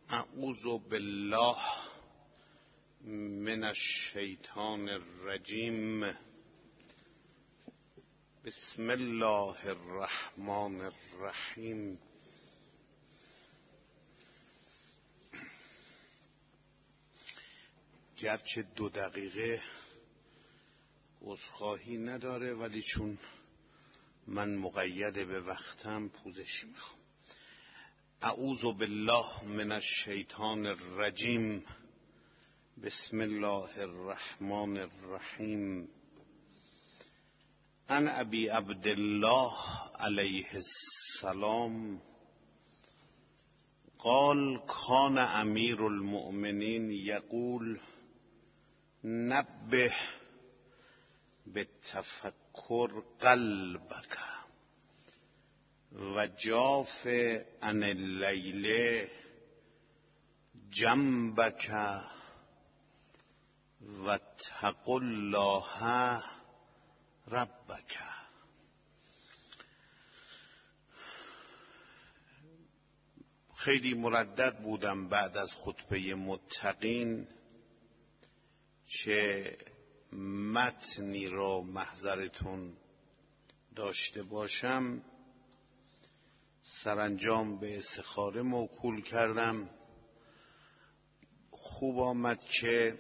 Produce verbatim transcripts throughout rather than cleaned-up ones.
اعوذ بالله من الشیطان الرجیم. بسم الله الرحمن الرحیم. گرچه دو دقیقه عذرخواهی نداره، ولی چون من مقید به وقتم پوزش میخوام. اعوذ بالله من الشیطان الرجیم. بسم الله الرحمن الرحیم. عن ابی عبدالله علیه السلام قال کان امیر المؤمنین یقول نبه بالتفکر قلبک و جاف عن اللیل جنبک و اتق الله ربک. خیلی مردد بودم بعد از خطبه متقین چه متنی رو محضرتون داشته باشم. سرانجام به استخاره موکول کردم. خوب آمد که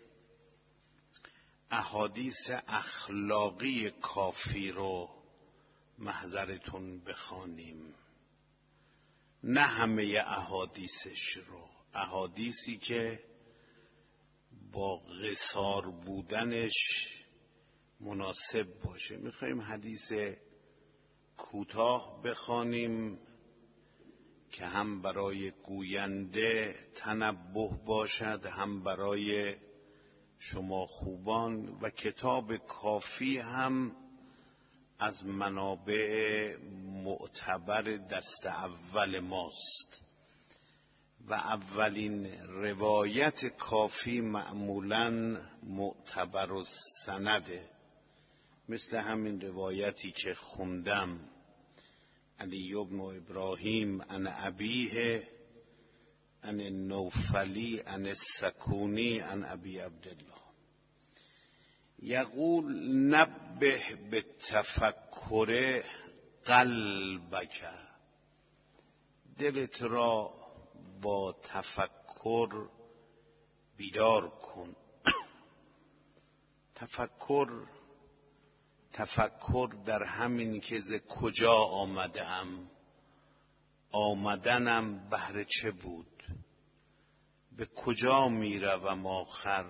احادیث اخلاقی کافی رو محضرتون بخوانیم، نه همه احادیثش رو، احادیثی که با قصار بودنش مناسب باشه. میخوایم حدیث کوتاه بخوانیم که هم برای گوینده تنبه باشد، هم برای شما خوبان، و کتاب کافی هم از منابع معتبر دست اول ماست و اولین روایت کافی معمولاً معتبر و سنده، مثل همین روایتی که خوندم علی بن ابراهیم عن ابیه عن النوفلی عن السکونی عن ابی عبدالله یقول نبه بالتفکر قلبک. دلت را با تفکر بیدار کن. تفکر تفکر در همین که ز کجا آمدم، آمدنم بهر چه بود، به کجا می روم آخر،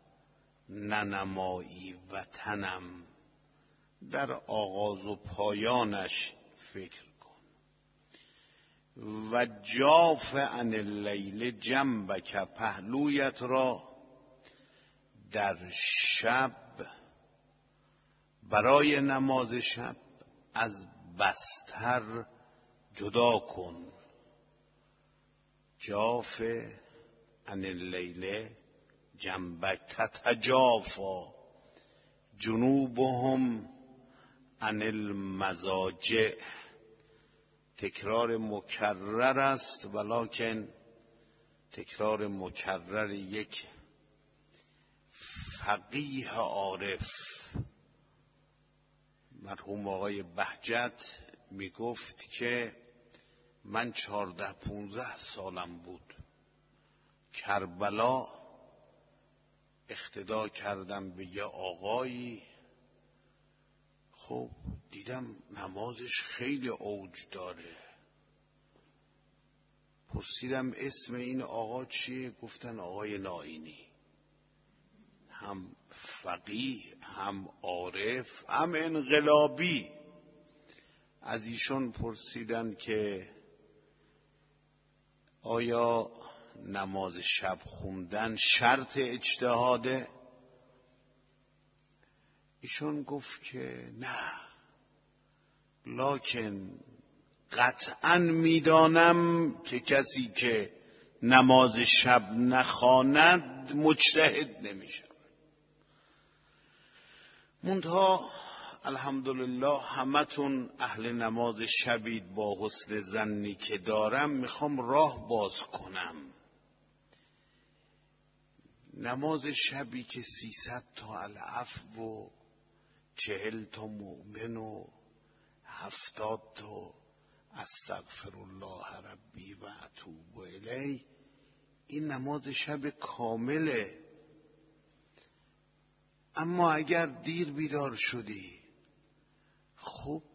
ننمایی وطنم. در آغاز و پایانش فکر کن. و جاف عن اللیل جنبک، پهلویت را در شب برای نماز شب از بستر جدا کن. جاف عن اللیل جنبک تتجافا جنوبهم عن المضاجع. تکرار مکرر است، ولکن تکرار مکرر یک فقیه عارف مرحوم آقای بهجت می گفت که من چهارده پونزده سالم بود کربلا اقتدا کردم به یه آقایی، خب دیدم نمازش خیلی اوج داره. پرسیدم اسم این آقا چیه؟ گفتن آقای نائینی. هم فقیه، هم عارف، هم انقلابی. از ایشون پرسیدن که آیا نماز شب خوندن شرط اجتهاده؟ ایشون گفت که نه، لکن قطعاً میدانم که کسی که نماز شب نخواند مجتهد نمیشه. منتها الحمدلله همتون اهل نماز شبید. با حسن ظنی که دارم میخوام راه باز کنم. نماز شبی که سیصد تا العفو و چهل تا مؤمن و هفتاد تا استغفر الله ربی و اتوب الیه، این نماز شب کامله. اما اگر دیر بیدار شدی، خب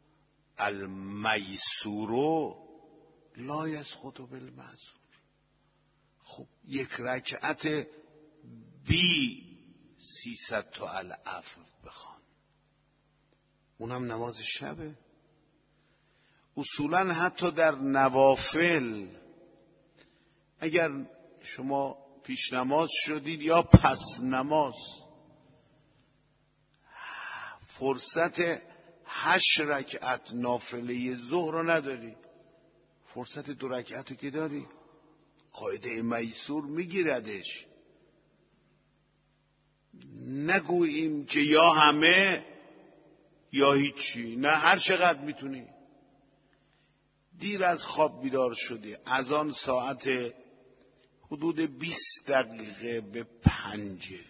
المیسور لا یسقط بالمعذور، خب یک رکعت بی سیصد تا العفو بخوان، اونم نماز شبه. اصولا حتی در نوافل اگر شما پیش نماز شدید یا پس نماز، فرصت هشت رکعت نافله ظهر رو نداری، فرصت دو رکعت رو که داری، قاعده میسور میگیردش. نگوییم که یا همه یا هیچی، نه، هر چقدر میتونی. دیر از خواب بیدار شدی، از آن ساعت حدود بیست دقیقه به پنجه،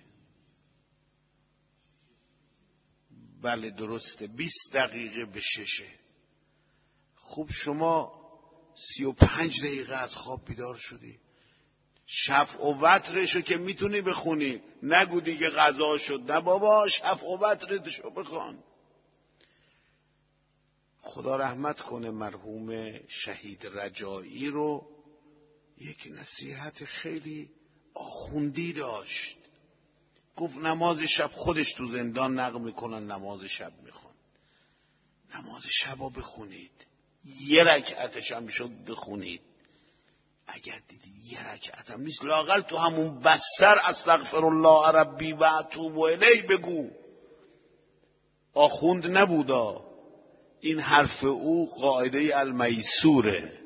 بله درسته، بیست دقیقه به ششه. خب شما سی و پنج دقیقه از خواب بیدار شدی، شفع و وترشو که میتونی بخونی، نگو دیگه قضا شد، نه بابا شفع و وترشو بخوان. خدا رحمت کنه مرحوم شهید رجایی رو، یک نصیحت خیلی آخوندی داشت، گفت نماز شب خودش تو زندان نقل میکنن، نماز شب میخوان، نماز شب رو بخونید، یه رکعتش هم شد بخونید، اگر دیدی یه رکعت هم نیست، لااقل تو همون بستر استغفر الله ربی و اتوب الیه بگو. آخوند نبودا، این حرف او قاعده المیسوره،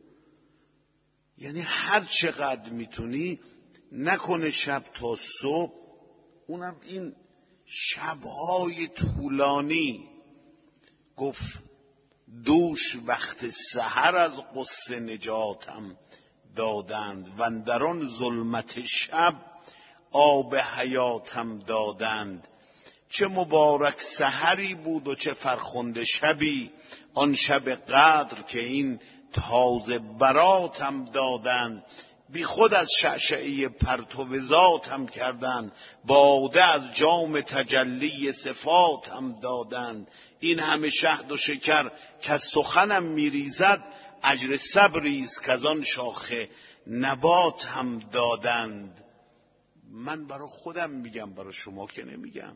یعنی هر چقدر میتونی، نکنه شب تا صبح، اونم این شبهای طولانی. گفت دوش وقت سحر از غصه نجاتم دادند، و اندران ظلمت شب آب حیاتم دادند. چه مبارک سحری بود و چه فرخنده شبی، آن شب قدر که این تازه براتم دادند. بی خود از شعشعه پرتو ذاتم کردند، باده از جام تجلی صفاتم دادند. این همه شهد و شکر که سخنم میریزد، اجر صبریست که از آن شاخه نبات هم دادند. من برای خودم میگم، برای شما که نمیگم.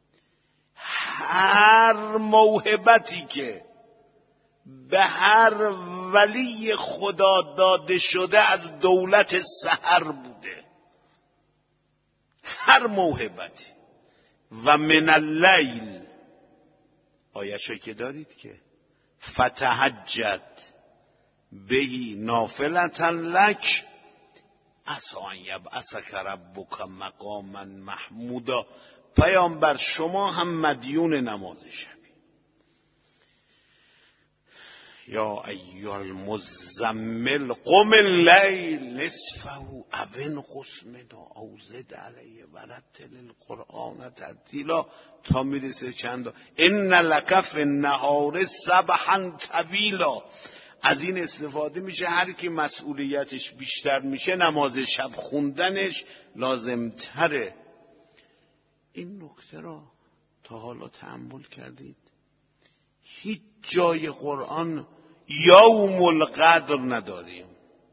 هر موهبتی که به هر ولی خدا داده شده از دولت سحر بوده، هر موهبتی. و من اللیل، آیه‌شو که دارید که فتهجد بهی نافلة لک عسی ان یبعثک ربک مقاما محمودا. پیامبر شما هم مدیون نماز شبی. یا ایها المزمل قم اللیل نصفه او انقص منه او زد علیه ورتل القرآن ترتیلا، تا میرسه چند ان لک فی النهار سبحا طویلا. از این استفاده میشه هر کی مسئولیتش بیشتر میشه، نماز شب خوندنش لازم تره. این نکته را تا حالا تأمل کردید؟ هیچ جای قرآن یوم القدر نداریم،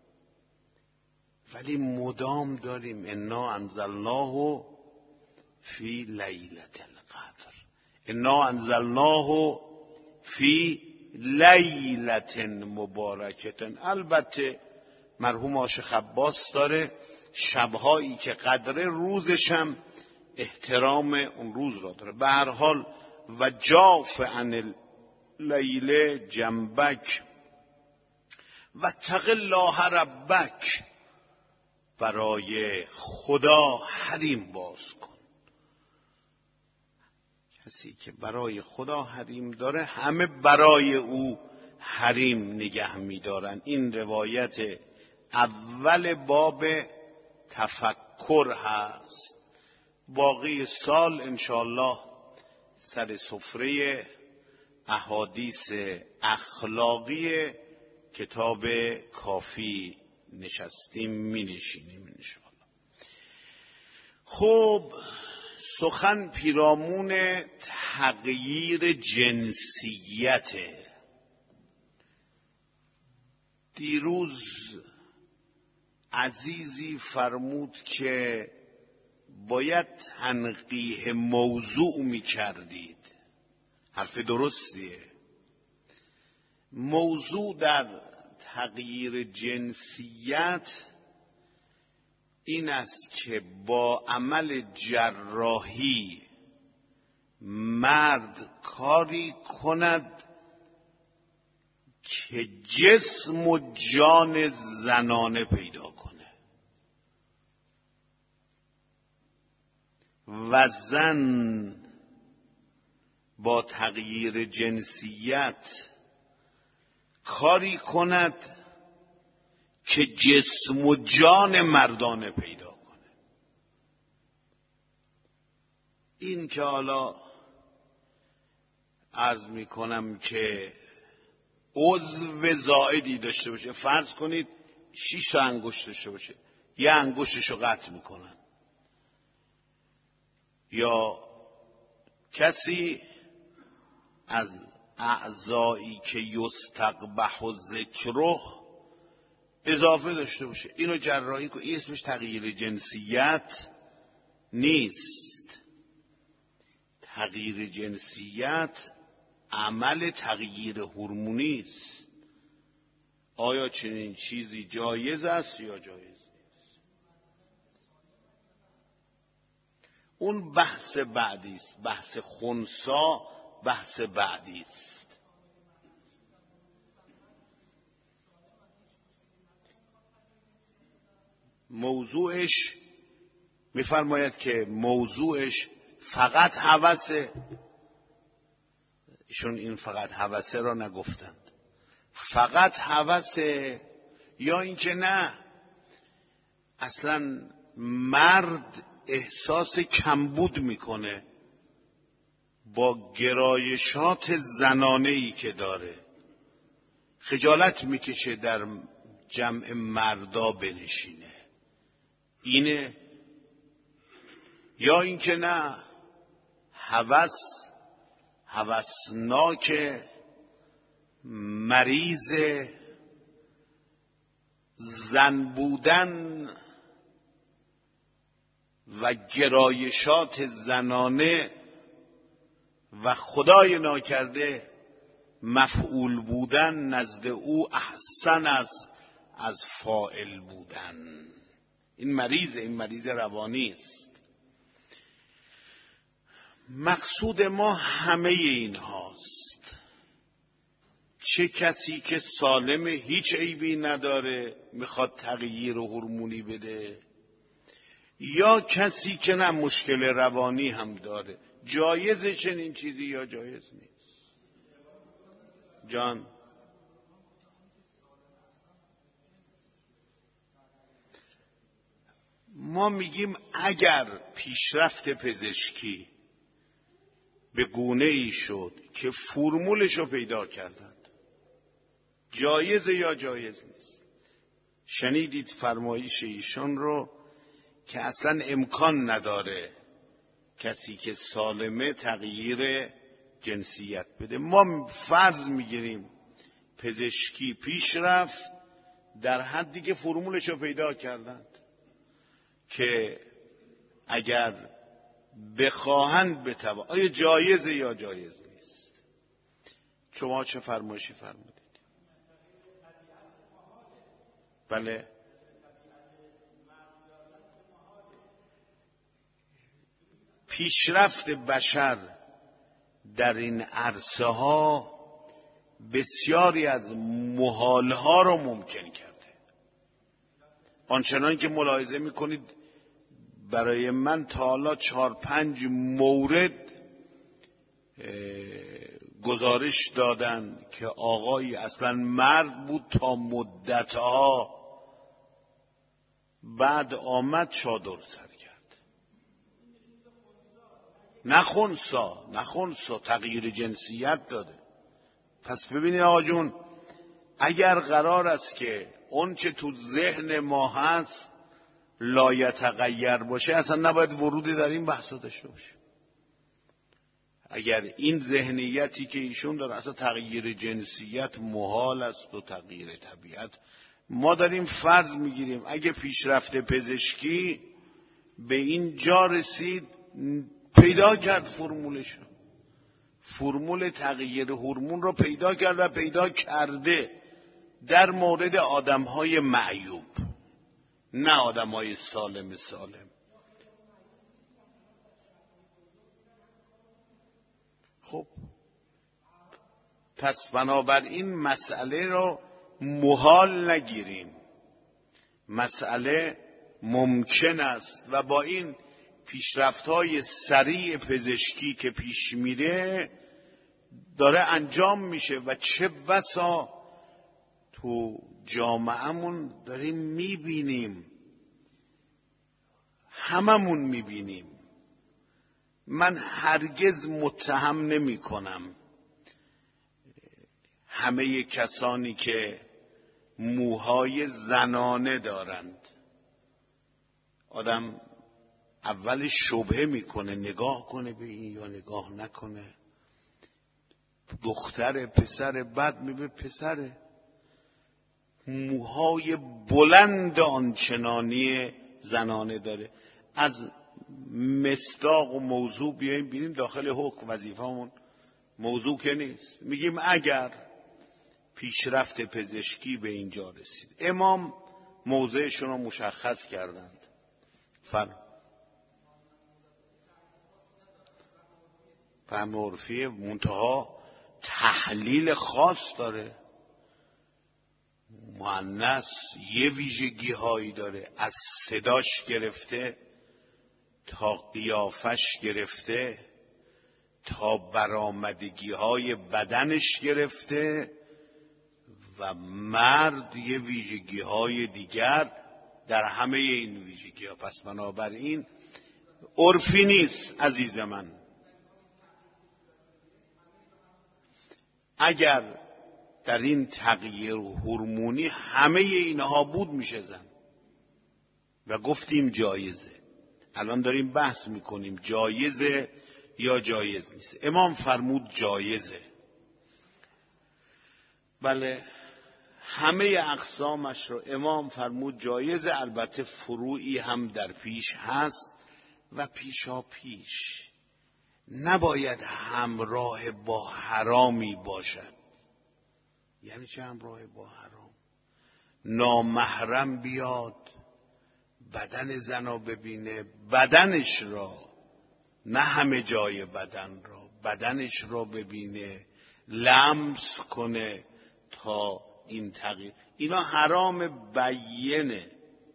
ولی مدام داریم انا انزلناه فی لیلة القدر، انا انزلناه فی لیلة مبارکة. البته مرحوم عاشق عباس داره شبهایی که قدر روزشم احترام اون روز را داره. به هر حال و جاف عن اللیل جنبک و تق الله ربک، برای خدا حریم باز کن. کسی که برای خدا حریم داره همه برای او حریم نگه می‌دارن. این روایت اول باب تفکر تفکر هست. باقی سال انشاءالله سر سفره احادیث اخلاقی کتاب کافی نشستیم، می نشینیم انشاءالله. خب سخن پیرامون تغییر جنسیت. دیروز عزیزی فرمود که باید تنقیح موضوع می کردید. حرف درستیه. موضوع در تغییر جنسیت این است که با عمل جراحی مرد کاری کند که جسم و جان زنانه پیدا کنه و زن با تغییر جنسیت کاری کند که جسم و جان مردانه پیدا کنه. این که حالا عرض می کنم که عضو زائدی داشته باشه، فرض کنید شش تا انگشت داشته باشه، یه انگشتشو قطع میکنن، یا کسی از اعضایی که یستقبح و ذکره اضافه داشته باشه، اینو جراحی کنه، این اسمش تغییر جنسیت نیست. تغییر جنسیت عمل تغییر هورمونی است. آیا چنین چیزی جایز است یا جایز نیست؟ اون بحث بعدی است. بحث خنثی بحث بعدی است. موضوعش میفرماید که موضوعش فقط هوسه. ایشون این فقط هوسه را نگفتند. فقط هوسه یا اینکه نه اصلا مرد احساس کمبود میکنه با گرایشات زنانه‌ای که داره، خجالت میکشه در جمع مردا بنشینه، اینه. یا اینکه نه هوس هوسناک مریض زن بودن و گرایشات زنانه و خدای ناکرده مفعول بودن نزد او احسن است از فاعل بودن. این مریض این مریض روانی است. مقصود ما همه این هاست. چه کسی که سالم هیچ عیبی نداره میخواد تغییر هورمونی بده، یا کسی که نه مشکل روانی هم داره. جایزه چنین چیزی یا جایز نیست؟ جان ما میگیم اگر پیشرفت پزشکی به گونه ای شد که فرمولش رو پیدا کردند، جایزه یا جایز نیست؟ شنیدید فرمایش ایشان رو که اصلا امکان نداره کسی که سالمه تغییر جنسیت بده. ما فرض میگیریم پزشکی پیش رفت در حدی که فرمولش رو پیدا کردند که اگر بخواهند بتوان. آیا جایزه یا جایز نیست؟ شما چه فرمایشی فرمودید؟ بله پیشرفت بشر در این عرصه ها بسیاری از محال ها رو ممکن کرده. آنچنان که ملاحظه میکنید برای من تا حالا چهار پنج مورد گزارش دادن که آقایی اصلا مرد بود تا مدتها بعد آمد چادر سر کرد. نه خنثی، نه خنثی، تغییر جنسیت داده. پس ببینید آقا جون، اگر قرار است که اون چه تو ذهن ما هست لایتغیر باشه، اصلا نباید ورودی در این بحثا داشته باشه. اگر این ذهنیتی که ایشون داره، اصلا تغییر جنسیت محال است و تغییر طبیعت، ما داریم فرض میگیریم اگه پیشرفت پزشکی به این جا رسید، پیدا کرد فرمولشو، فرمول تغییر هورمون رو پیدا کرد و پیدا کرده در مورد آدم‌های معیوب، نه آدم‌های سالم سالم. خب پس بنابراین مسئله رو محال نگیریم، مسئله ممکن است و با این پیشرفت‌های سریع پزشکی که پیش میره داره انجام میشه و چه بسا تو جامعهمون داریم میبینیم، هممون میبینیم. من هرگز متهم نمی کنم همه کسانی که موهای زنانه دارند. آدم اول شبهه میکنه، نگاه کنه به این یا نگاه نکنه، دختر پسر، بعد میبه پسره، موهای بلند آنچنانی زنانه داره. از مصداق و موضوع بیاییم بینیم داخل حکم، وظیفه‌مون موضوع که نیست. میگیم اگر پیشرفت پزشکی به اینجا رسید، امام موضعشون رو مشخص کردند، فهم فهم عرفی منتها تحلیل خاص داره. مؤنث یه ویژگی هایی داره، از صداش گرفته تا قیافش گرفته تا برآمدگی های بدنش گرفته، و مرد یه ویژگی های دیگر در همه این ویژگی ها. پس بنابراین عرفی نیست عزیز من. اگر در این تغییر هورمونی همه اینها بود میشه زن، و گفتیم جایزه. الان داریم بحث میکنیم جایزه یا جایز نیست. امام فرمود جایزه. بله، همه اقسامش رو امام فرمود جایزه. البته فروعی هم در پیش هست و پیشا پیش نباید همراه با حرامی باشد. یعنی چه همراه با حرام؟ نامحرم بیاد بدن زن رو ببینه، بدنش را، نه همه جای بدن را، بدنش را ببینه، لمس کنه تا این تغییر، اینا حرام بیینه.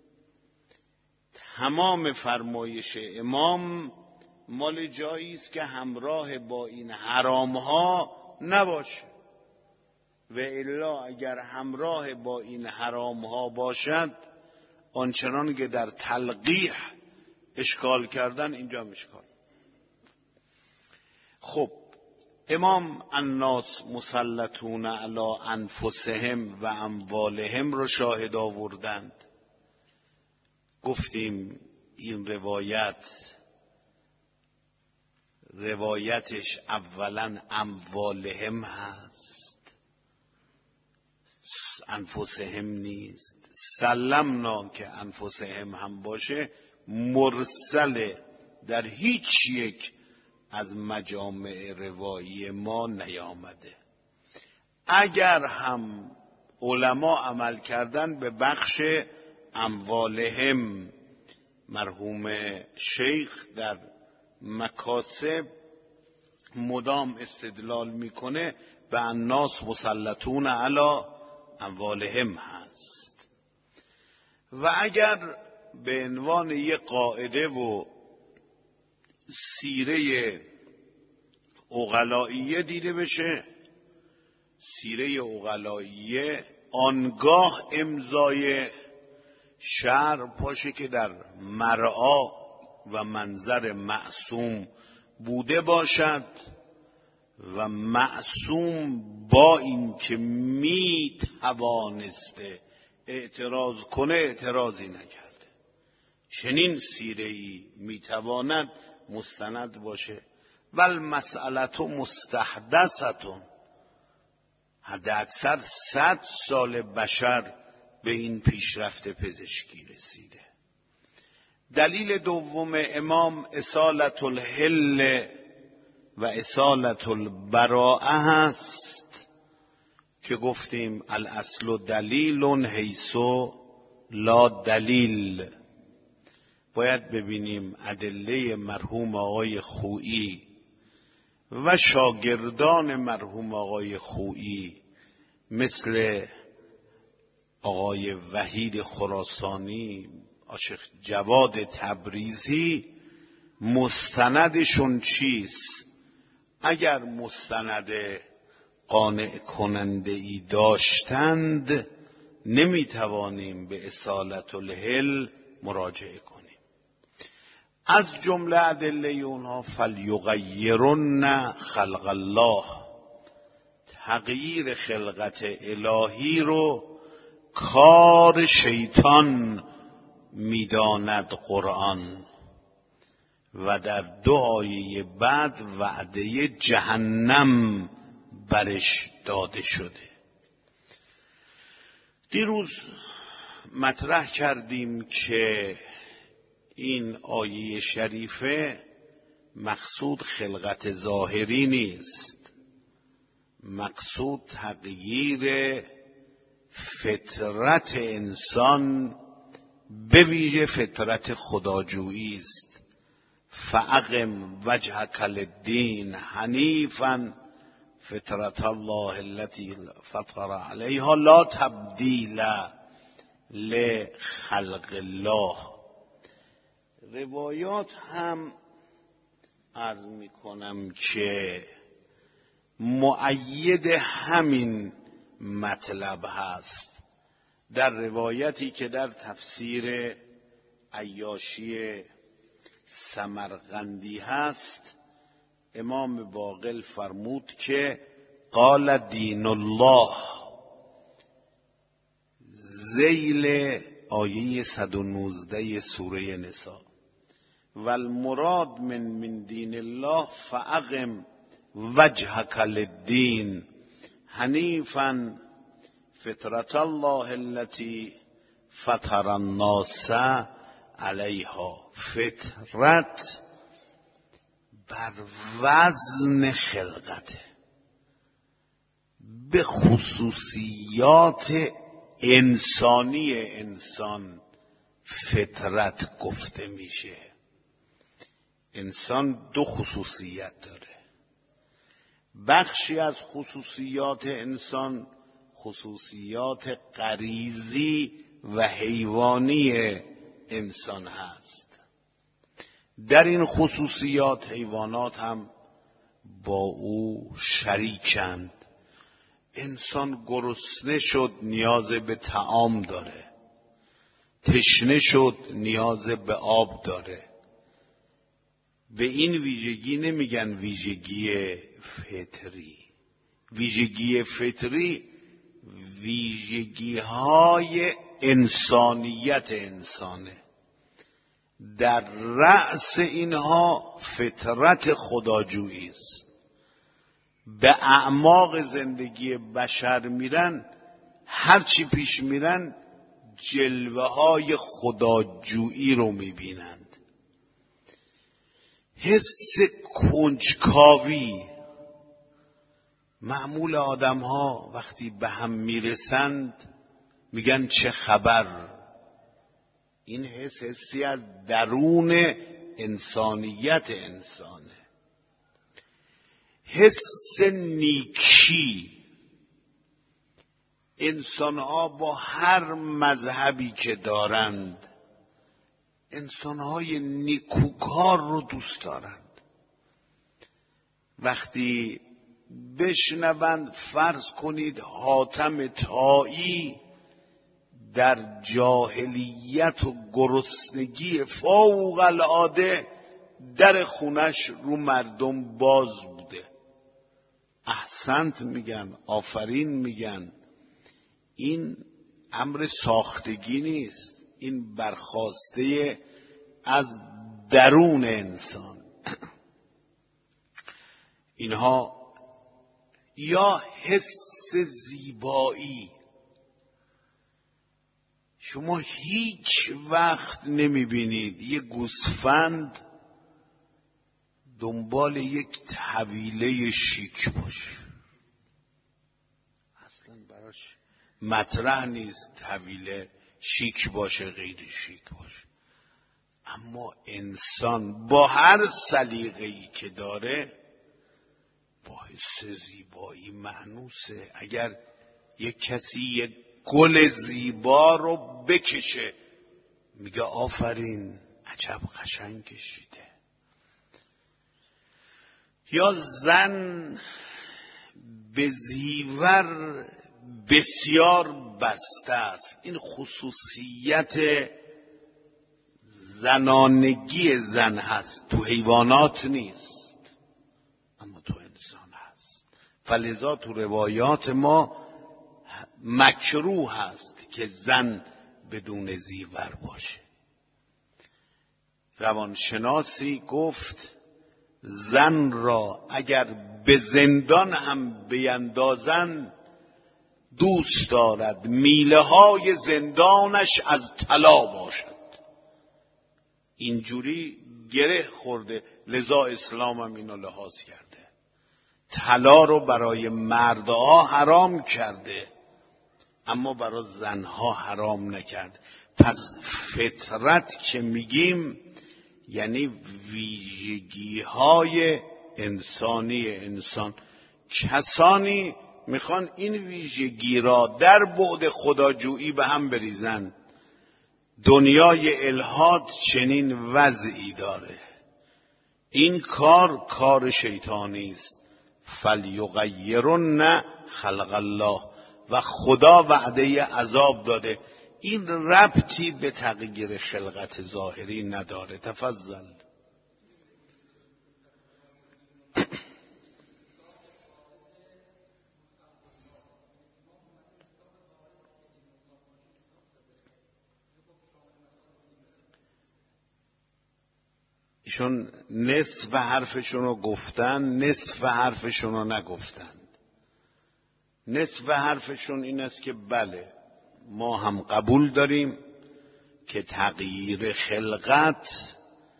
تمام فرمایش امام مال جایی است که همراه با این حرام ها نباشه، و الا اگر همراه با این حرام ها باشد، آنچنان که در تلقیح اشکال کردن اینجا هم اشکال. خب امام الناس مسلطون علی انفسهم و اموالهم رو شاهد آوردند. گفتیم این روایت روایتش اولا اموالهم هست، انفسهم نیست. سلمنا که انفسهم هم باشه مرسل در هیچ یک از مجامع روایی ما نیامده. اگر هم علما عمل کردن به بخش اموالهم، مرحوم شیخ در مکاسب مدام استدلال میکنه به الناس مسلطون علی اموالهم هست. و اگر به عنوان یک قاعده و سیره عقلائیه دیده بشه، سیره عقلائیه آنگاه امضای شرع پاشه که در مرعا و منظر معصوم بوده باشد و معصوم با این که می توانسته اعتراض کنه اعتراضی نکرده. چنین سیره‌ای می تواند مستند باشه. ول مسئلت مستحدثتون، حد اکثر صد سال بشر به این پیشرفت پزشکی رسیده. دلیل دوم امام اصالت الحل و اصالت البراءه هست که گفتیم الاصل دلیل حیث لا دلیل. باید ببینیم ادله مرحوم آقای خویی و شاگردان مرحوم آقای خویی مثل آقای وحید خراسانی، عاشق جواد تبریزی، مستندشون چیست. اگر مستند قانع کننده ای داشتند نمیتوانیم به اصالت الحل مراجعه کنیم. از جمله ادله اونها فلیغیرن خلق الله، تغییر خلقت الهی رو کار شیطان میداند قرآن، و در دو آیه بعد وعده جهنم برش داده شده. دیروز مطرح کردیم که این آیه شریفه مقصود خلقت ظاهری نیست، مقصود تغییر فطرت انسان به ویژه فطرت خداجویی است. فاقم وجهک للدین حنیفا فطرت الله التي فطر علیها لا تبدیل لخلق الله. روایات هم عرض می کنم که مؤید همین مطلب هست. در روایتی که در تفسیر عیاشی سمرقندی هست، امام باقر فرمود که قال دین الله، ذیل آیه صد و نوزده سوره نساء، و المراد من من دین الله فاقم وجهک للدین حنیفا فطرت الله التي فطر الناس علیها. فطرت بر وزن خلقته، به خصوصیات انسانی انسان فطرت گفته میشه. انسان دو خصوصیت داره. بخشی از خصوصیات انسان خصوصیات غریزی و حیوانی انسان هست. در این خصوصیات حیوانات هم با او شریکند. انسان گرسنه شد نیاز به طعام داره، تشنه شد نیاز به آب داره. به این ویژگی نمیگن ویژگی فطری. ویژگی فطری ویژگی های انسانیت انسانه. در رأس اینها فطرت خداجویی است. به اعماق زندگی بشر میرن، هرچی پیش میرن جلوه های خداجویی رو میبینند. حس کنجکاوی معمول آدم ها وقتی به هم میرسند میگن چه خبر. این حس حسی از درون انسانیت انسانه. حس نیکی. انسان ها با هر مذهبی که دارند انسان های نیکوکار رو دوست دارند. وقتی بشنوند فرض کنید حاتم طایی در جاهلیت و گرسنگی فوق العاده در خونش رو مردم باز بوده. احسنت میگن، آفرین میگن. این امر ساختگی نیست، این برخاسته از درون انسان. اینها یا حس زیبایی، شما هیچ وقت نمیبینید یه گوسفند دنبال یک طویله شیک باشه، اصلا براش مطرح نیست طویله شیک باشه غیر شیک باشه. اما انسان با هر سلیقه‌ای که داره با حس زیبایی مأنوسه. اگر یک کسی یک گل زیبا رو بکشه میگه آفرین، عجب قشنگ کشیده. یا زن به زیور بسیار بسته است. این خصوصیت زنانگی زن هست، تو حیوانات نیست اما تو انسان هست. فلذا تو روایات ما مکروه هست که زن بدون زیور باشه. روانشناسی گفت زن را اگر به زندان هم بیندازن دوست دارد میله های زندانش از طلا باشد. اینجوری گره خورده، لذا اسلام هم اینو لحاظ کرده. طلا رو برای مردها حرام کرده اما برای زنها حرام نکرد. پس فطرت که میگیم یعنی ویژگی های انسانی انسان. کسانی میخوان این ویژگی را در بعد خداجویی به هم بریزن. دنیای الحاد چنین وضعی داره. این کار کار شیطانی است. فلیغیرن خلق الله، و خدا وعده عذاب داده. این ربطی به تغییر خلقت ظاهری نداره. تفضل. ایشون نصف حرفشون رو گفتن، نصف حرفشون رو نگفتند. نصف حرفشون این است که بله ما هم قبول داریم که تغییر خلقت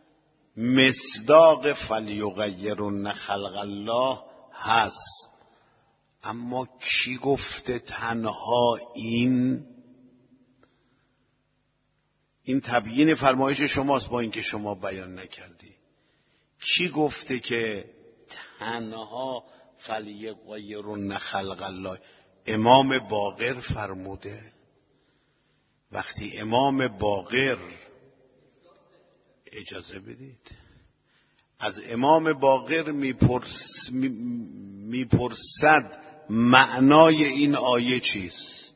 مصداق فلیغیرن خلق الله هست. اما کی گفته تنها این؟ این تبیین فرمایش شماست با اینکه شما بیان نکردی. کی گفته که تنها فلیغیرن خلق الله؟ امام باقر فرموده. وقتی امام باقر، اجازه بدید، از امام باقر میپرس میپرسد معنای این آیه چیست؟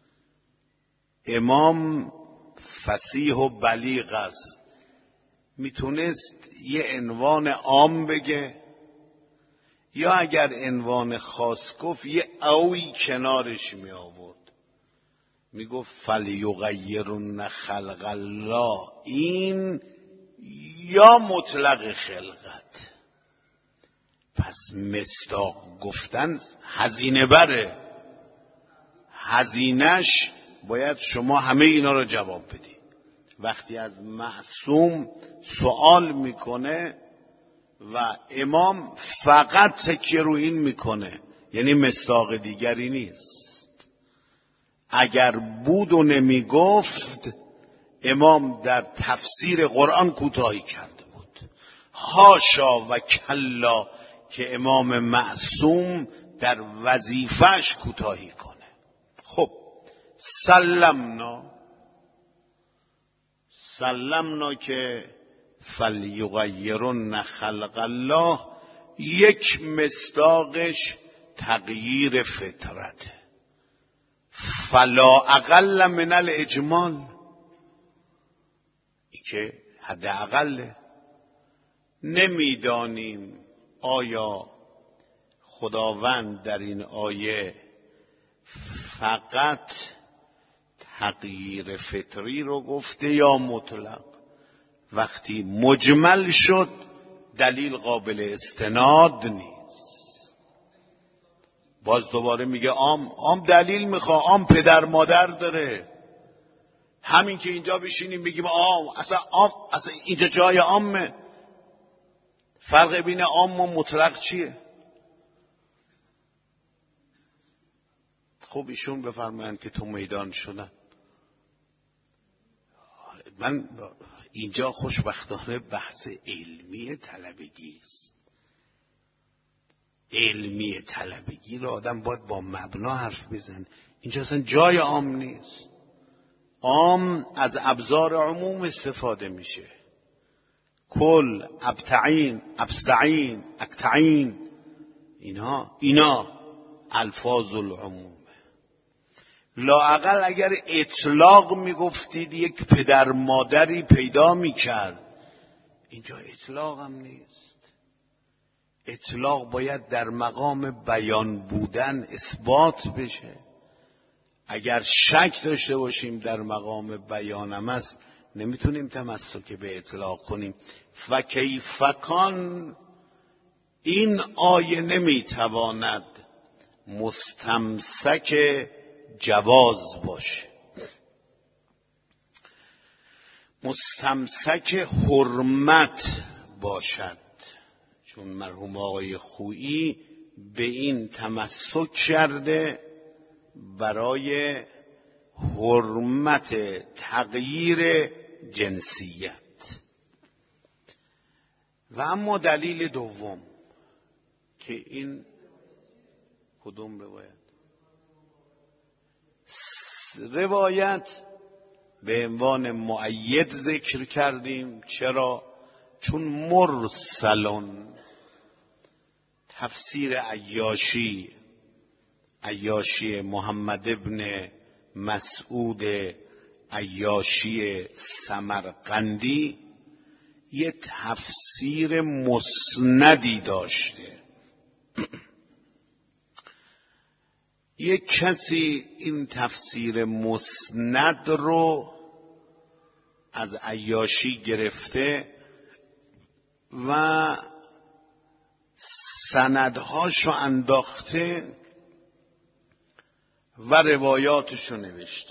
امام فصیح و بلیغ است، میتونست یه عنوان عام بگه یا اگر عنوان خاص گفت یه اوی کنارش می آورد، می گفت فلیغیرن خلق الله. این یا مطلق خلقت. پس مصداق گفتن هزینه بره، هزینهش باید شما همه اینا رو جواب بدی. وقتی از معصوم سوال میکنه و امام فقط تکیه رو این میکنه، یعنی مصداق دیگری نیست. اگر بود و نمیگفت امام در تفسیر قرآن کوتاهی کرده بود. حاشا و کلا که امام معصوم در وظیفه‌اش کوتاهی کنه. خب سلمنا سلمنا که فلیغیرن خلق الله یک مصداقش تغییر فطرته. فلا اقل من الاجمال، این که حد اقله. نمیدانیم آیا خداوند در این آیه فقط تغییر فطری رو گفته یا مطلق. وقتی مجمل شد دلیل قابل استناد نیست. باز دوباره میگه عام عام دلیل میخواد، عام پدر مادر داره. همین که اینجا بشینیم بگیم عام، اصلا عام، اصلا اینجا جای عامه. فرق بین عام و مطلق چیه؟ خب ایشون بفرمایند که تو میدان شدن. من اینجا خوشبختانه بحث علمی طلبگی است. علمی طلبگی رو آدم باید با مبنا حرف بزن. اینجا اصلا جای عام نیست. عام از ابزار عموم استفاده میشه. کل، ابتعین، ابسعین، اکتعین، اینها اینا الفاظ العموم. لااقل اگر اطلاق میگفتید یک پدر مادری پیدا میکرد، اینجا اطلاق هم نیست. اطلاق باید در مقام بیان بودن اثبات بشه. اگر شک داشته باشیم در مقام بیانم است، نمیتونیم تمسک به اطلاق کنیم. و کیفکان، این آیه نمیتواند مستمسک جواز باشه، مستمسک حرمت باشد، چون مرحوم آقای خویی به این تمسک کرده برای حرمت تغییر جنسیت. و اما دلیل دوم که این کدوم روایت؟ روایت به عنوان مؤید ذکر کردیم. چرا؟ چون مرسلون، تفسیر عیاشی عیاشی محمد ابن مسعود عیاشی سمرقندی یه تفسیر مسندی داشته. یک کسی این تفسیر مسند رو از عیاشی گرفته و سندهاشو انداخته و روایاتشو نوشته.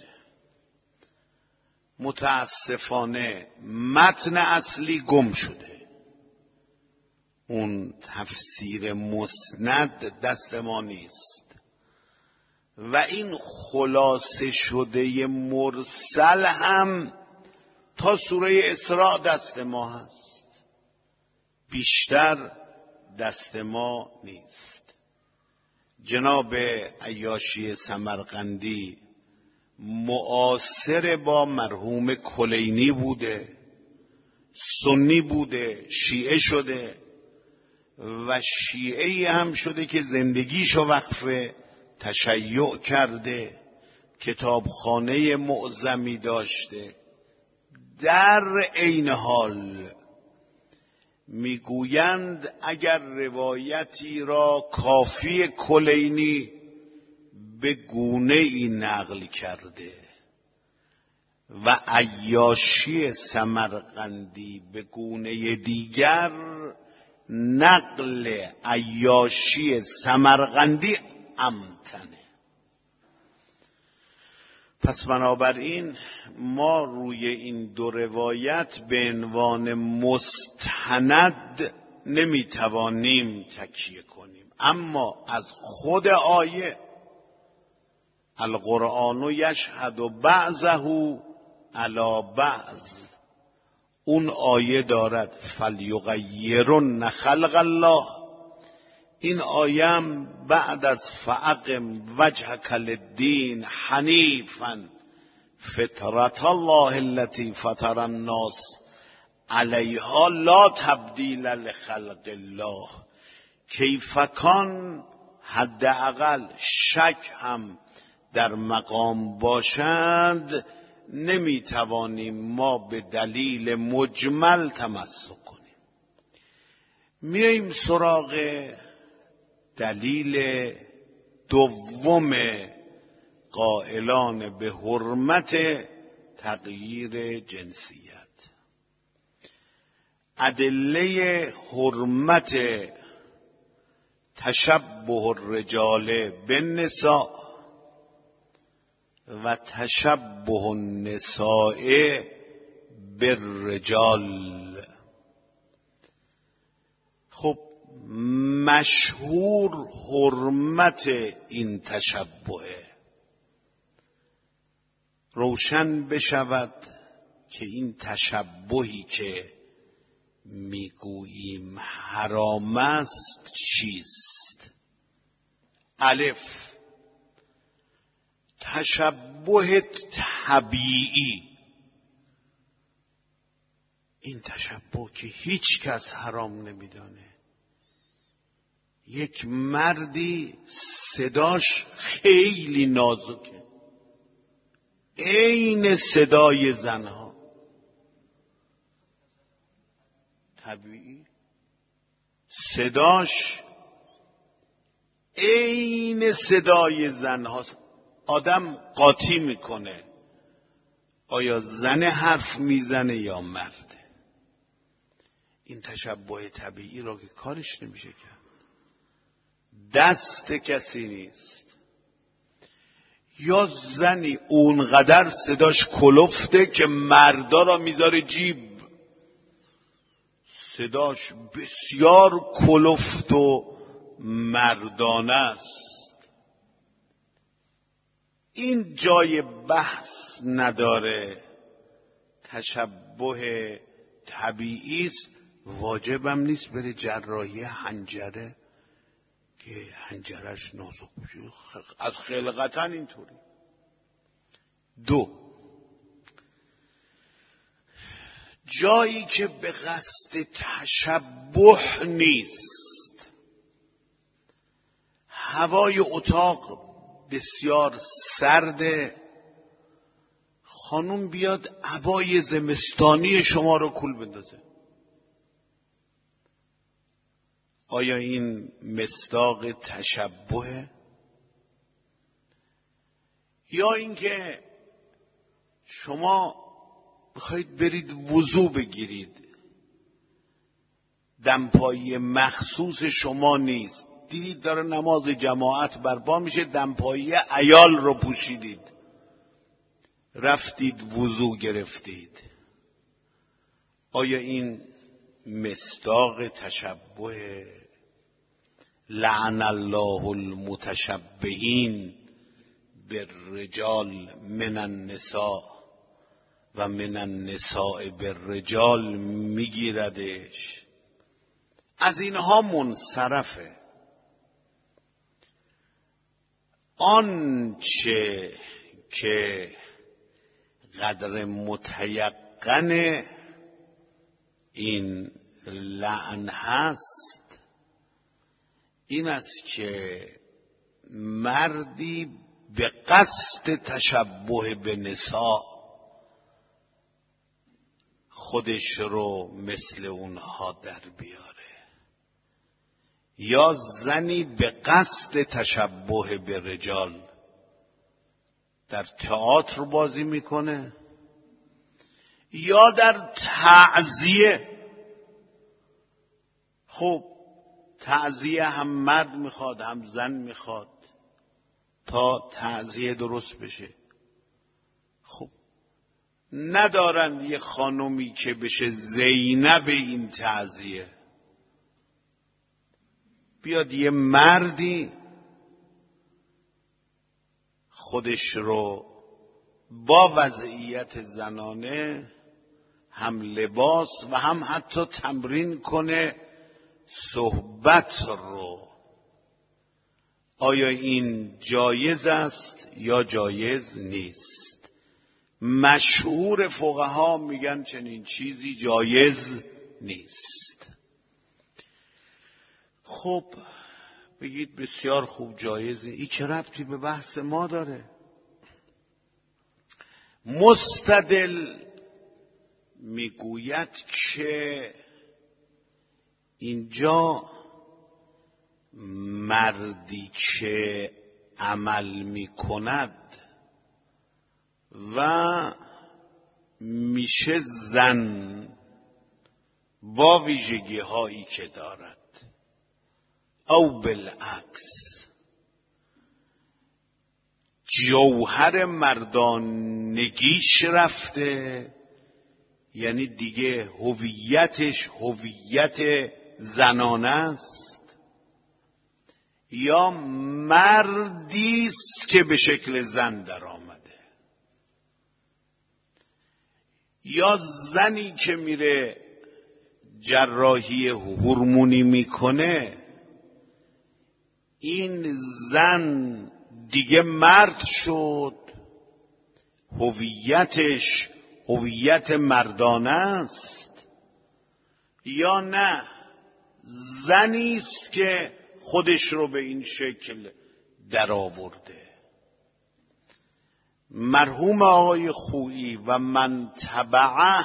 متاسفانه متن اصلی گم شده. اون تفسیر مسند دست ما نیست و این خلاصه شده مرسل هم تا سوره اسراء دست ما هست، بیشتر دست ما نیست. جناب عیاشی سمرقندی معاصر با مرحوم کلینی بوده، سنی بوده، شیعه شده و شیعه هم شده که زندگیشو وقف تشیع کرده، کتابخانه معظمی داشته. در عین حال میگویند اگر روایتی را کافی کلینی به گونه ای نقل کرده و عیاشی سمرقندی به گونه دیگر، نقل عیاشی سمرقندی امتنه. پس بنابراین ما روی این دو روایت به عنوان مستند نمیتوانیم تکیه کنیم. اما از خود آیه القرآن یشهد بعضه علی بعض، اون آیه دارد فلیغیرن خلق الله. این آیه هم بعد از فاقم وجهک للدین حنیفا فطرت الله التي فطر الناس علیها لا تبدیل لخلق الله، کیفکان حداقل شک هم در مقام باشند نمیتوانیم ما به دلیل مجمل تمسک کنیم. میاییم سراغ دلیل دوم قائلان به حرمت تغییر جنسیت. ادله حرمت تشبه الرجال بالنساء و تشبه النساء بالرجال. خب مشهور حرمت این تشبه روشن بشود که این تشبهی که میگوییم حرام است چیست. الف، تشبه طبیعی. این تشبه که هیچ کس حرام نمیدانه. یک مردی صداش خیلی نازکه، عین صدای زنها، طبیعی، صداش عین صدای زنها. آدم قاطی میکنه آیا زن حرف میزنه یا مرد. این تشبه طبیعی را که کارش نمیشه کرد، دست کسی نیست. یا زنی اونقدر صداش کلفته که مردا را میذاره جیب، صداش بسیار کلفت و مردانه است. این جای بحث نداره، تشبه طبیعی است. واجبم نیست بره جراحی حنجره که حنجرش نازک بشه، از خلقتا اینطوری. دو، جایی که به قصد تشبه نیست، هوای اتاق بسیار سرده، خانوم بیاد عبای زمستانی شما رو کول بندازه، آیا این مصداق تشبه؟ یا اینکه شما بخواید برید وضو بگیرید، دمپایی مخصوص شما نیست، دیدید داره نماز جماعت برپا میشه، دمپایی عیال رو پوشیدید، رفتید وضو گرفتید، آیا این مصداق تشبه؟ لعن الله المتشبهین بالرجال من النساء و من النساء بالرجال میگیردش. از اینها منصرفه. آنچه که قدر متیقن این لعن هست این است که مردی به قصد تشبه به نساء خودش رو مثل اونها در بیاره، یا زنی به قصد تشبه به رجال در تئاتر بازی میکنه، یا در تعزیه. خب تعزیه هم مرد میخواد هم زن میخواد تا تعزیه درست بشه. خب ندارند یه خانومی که بشه زینب این تعزیه، بیاد یه مردی خودش رو با وضعیت زنانه هم لباس و هم حتی تمرین کنه صحبت رو. آیا این جایز است یا جایز نیست؟ مشهور فقها میگن چنین چیزی جایز نیست. خب بگید بسیار خوب جایزه، این چه ربطی به بحث ما داره؟ مستدل میگوید که اینجا مردی که عمل میکند و میشه زن با ویژگی هایی که دارد، او بالعکس جوهر مردانگیش رفته، یعنی دیگه هویتش هویت زنانه است، یا مردی است که به شکل زن در آمده، یا زنی که میره جراحی هورمونی میکنه، این زن دیگه مرد شد، هویتش هویت مردانه است، یا نه زنی است که خودش رو به این شکل در آورده. مرحوم آقای خویی و من تبعه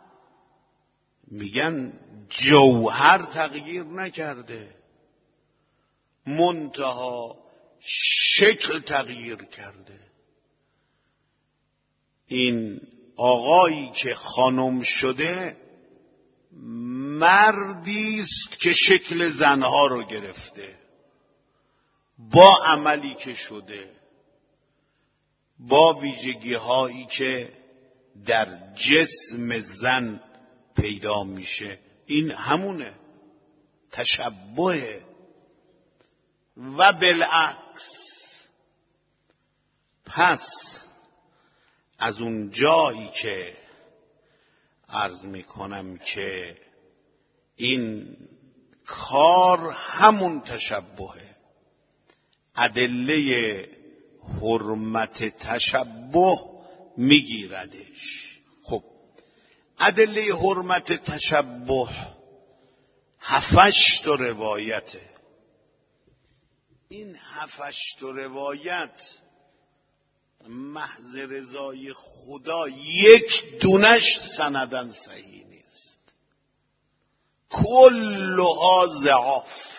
میگن جوهر تغییر نکرده، منتها شکل تغییر کرده. این آقایی که خانم شده مردی است که شکل زنها رو گرفته، با عملی که شده، با ویژگی هایی که در جسم زن پیدا میشه. این همونه، تشبه. و بالعکس، پس از اون جایی که عرض میکنم که این کار همون تشبهه، ادله حرمت تشبه میگیردش. خب ادله حرمت تشبه هفتش تا روایته. این هفتش تا روایت محض رضای خدا یک دونش سندن صحیح نیست، کلها ضعاف.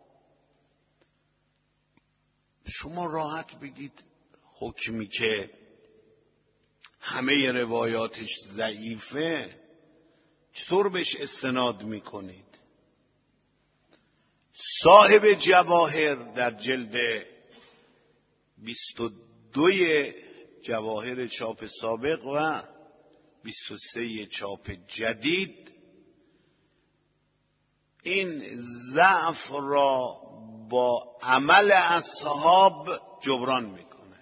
شما راحت بگید حکمی که همه روایاتش ضعیفه چطور بهش استناد میکنید؟ صاحب جواهر در جلد بیست و دو جواهر چاپ سابق و بیست و سه چاپ جدید این ضعف را با عمل اصحاب جبران میکنه.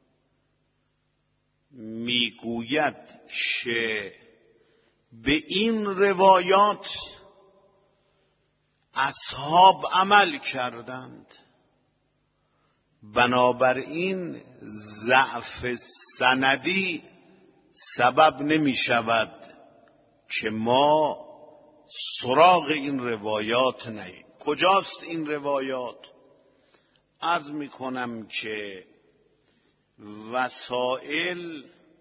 میگوید که به این روایات اصحاب عمل کردند، بنابراین ضعف سندی سبب نمی شود که ما سراغ این روایات نیم. کجاست این روایات؟ عرض می کنم که وسائل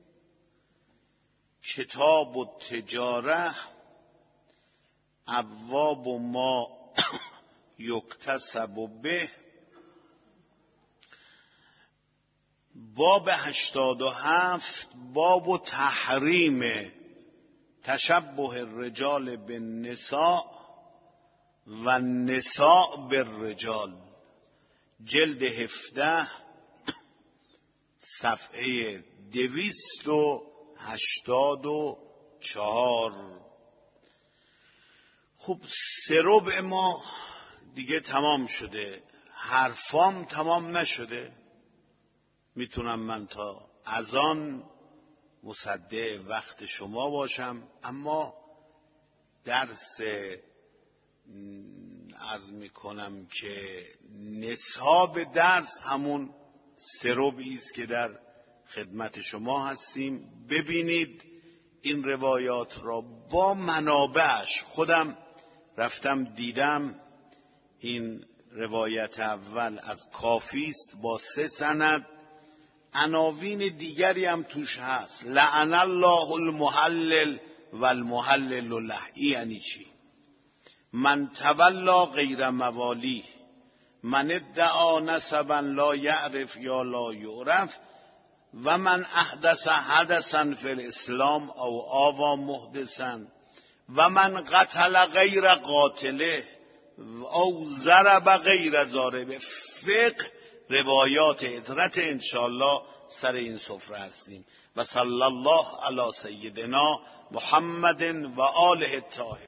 کتاب و تجاره ابواب ما یکتسب به باب هشتاد و هفت، باب و تحریم تشبه الرجال بالنساء و نساء بالرجال، جلد هفده صفحه دویست و هشتاد و چهار. خب سرب ما دیگه تمام شده، حرفام تمام نشده. میتونم من تا اذان مصدع وقت شما باشم، اما درس عرض میکنم که نصاب درس همون سربی است که در خدمت شما هستیم. ببینید این روایات را با منابعش. خودم رفتم دیدم این روایت اول از کافی است با سه سند، عناوین دیگری هم توش هست. لعن الله المحلل و المحلل له. این یعنی چی؟ من تولا غیر موالی، من ادعا نسبا لا یعرف یا لا یعرف، و من احدث حدثا فی الاسلام او آوا محدثا، و من قتل غیر قاتله او ضرب غیر ضاربه. فقه روایات عترت انشاءالله سر این سفره هستیم. و صلی الله علی سیدنا محمد و آله الطاهرین.